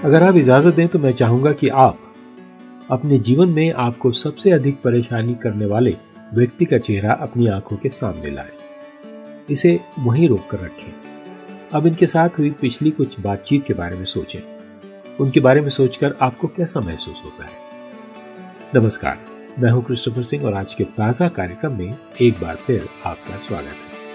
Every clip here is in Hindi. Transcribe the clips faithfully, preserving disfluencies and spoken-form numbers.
अगर आप इजाजत दें तो मैं चाहूंगा कि आप अपने जीवन में आपको सबसे अधिक परेशानी करने वाले व्यक्ति का चेहरा अपनी आंखों के सामने लाएं। इसे वहीं रोक कर रखें। अब इनके साथ हुई पिछली कुछ बातचीत के बारे में सोचें। उनके बारे में सोचकर आपको कैसा महसूस होता है? नमस्कार, मैं हूं क्रिस्टोफर सिंह और आज के ताजा कार्यक्रम में एक बार फिर आपका स्वागत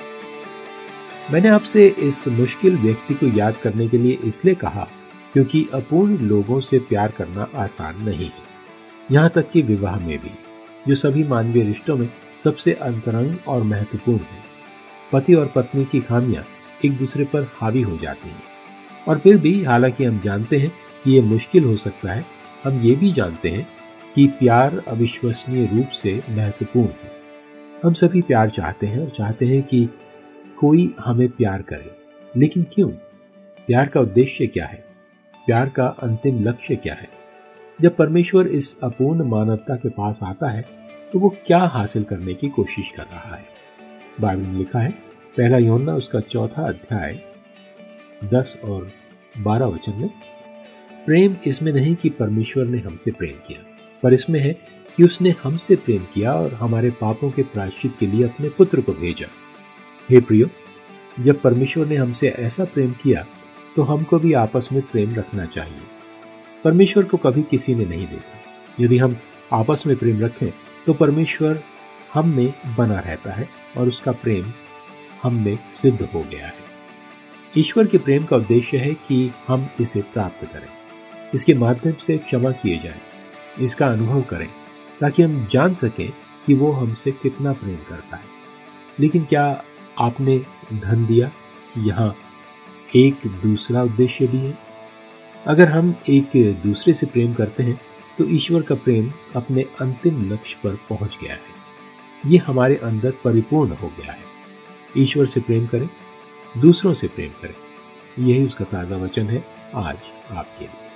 है। मैंने आपसे इस मुश्किल व्यक्ति को याद करने के लिए इसलिए कहा क्योंकि अपूर्ण लोगों से प्यार करना आसान नहीं है, यहाँ तक कि विवाह में भी, जो सभी मानवीय रिश्तों में सबसे अंतरंग और महत्वपूर्ण है। पति और पत्नी की खामियां एक दूसरे पर हावी हो जाती हैं, और फिर भी हालांकि हम जानते हैं कि ये मुश्किल हो सकता है, हम ये भी जानते हैं कि प्यार अविश्वसनीय रूप से महत्वपूर्ण है। हम सभी प्यार चाहते हैं और चाहते हैं कि कोई हमें प्यार करे, लेकिन क्यों? प्यार का उद्देश्य क्या है? प्यार का अंतिम लक्ष्य क्या है? जब परमेश्वर इस अपूर्ण मानवता के पास आता है तो वो क्या हासिल करने की कोशिश कर रहा है? बाइबल में लिखा है, पहला यूहन्ना उसका चौथा अध्याय दस और बारह वचन में, प्रेम इसमें नहीं कि परमेश्वर ने हमसे प्रेम किया, पर इसमें है कि उसने हमसे प्रेम किया और हमारे पापों के प्रायश्चित के लिए अपने पुत्र को भेजा। हे प्रियो, जब परमेश्वर ने हमसे ऐसा प्रेम किया तो हमको भी आपस में प्रेम रखना चाहिए। परमेश्वर को कभी किसी ने नहीं देखा। यदि हम आपस में प्रेम रखें तो परमेश्वर हम में बना रहता है और उसका प्रेम हम में सिद्ध हो गया है। ईश्वर के प्रेम का उद्देश्य है कि हम इसे प्राप्त करें, इसके माध्यम से क्षमा किए जाएं, इसका अनुभव करें, ताकि हम जान सकें कि वो हमसे कितना प्रेम करता है। लेकिन क्या आपने धन दिया? यहाँ एक दूसरा उद्देश्य भी है। अगर हम एक दूसरे से प्रेम करते हैं तो ईश्वर का प्रेम अपने अंतिम लक्ष्य पर पहुंच गया है। ये हमारे अंदर परिपूर्ण हो गया है। ईश्वर से प्रेम करें, दूसरों से प्रेम करें। यही उसका ताजा वचन है आज आपके लिए।